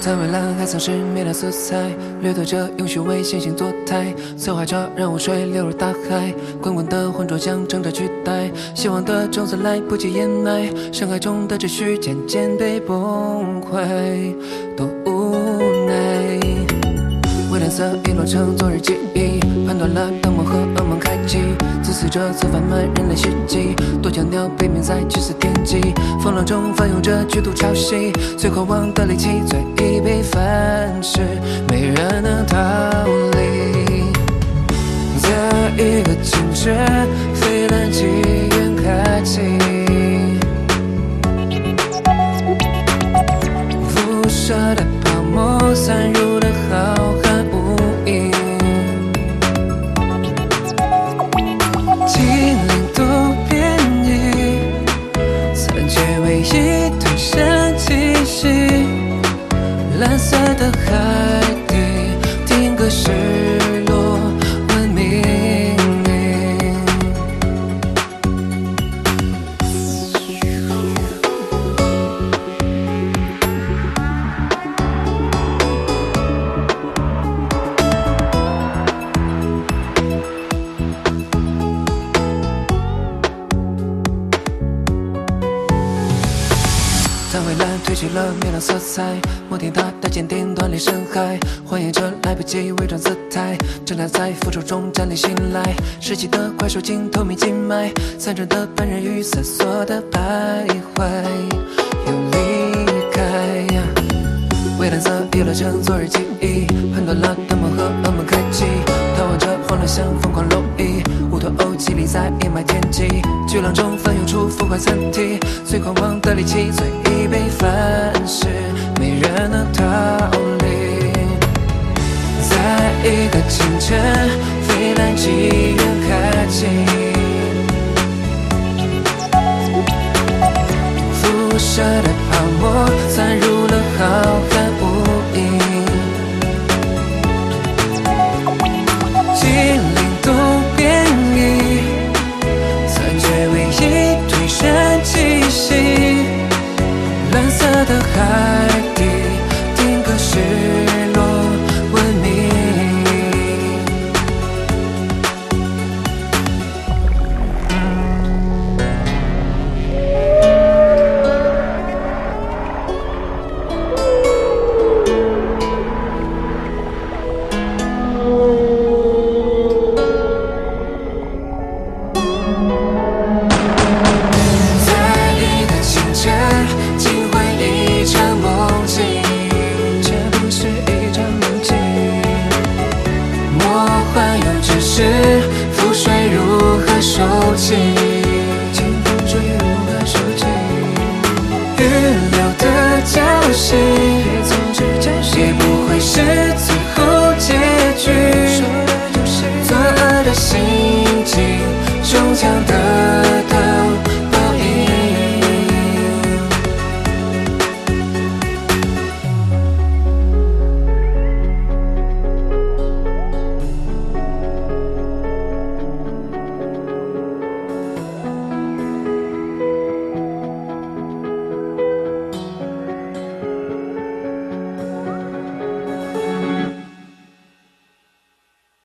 在蔚蓝还丧失灭了色彩，掠夺着用虚伪线性作态，策划着让污水流入大海，滚滚的浑浊将挣扎取代，希望的种子来不及掩埋，深海中的秩序渐渐被崩坏，多无奈。蔚蓝色遗落成昨日记忆，判断了灯光和噩梦开启，自私者策贩卖人类袭击，多脚鸟被命在去死天际，风浪中翻涌着剧毒潮汐，最狂妄的力气最易被反噬，没人能逃离。在一个清晨，飞蓝机缘开启，辐射的泡沫散入的浩瀚无垠，精灵都变异，残缺唯一吞噬气息，蓝色的海底定格失落文明。当蔚蓝褪去了明亮色彩，摩天塔的坚定断裂深海，还原着来不及伪装姿态，挣扎在复仇中站立醒来，逝去的怪兽经透明经脉，残存的半人与瑟缩的徘徊又离开。蔚蓝色遗落成昨日记忆，判断了灯光和噩梦开启，逃亡着慌乱像疯狂蝼蚁，无头欧气力在掩埋天际，巨浪中翻涌出腐坏残体，最狂妄的力气最易被反噬，没人能逃离。在一个清晨，飞蓝机缘开启，辐射的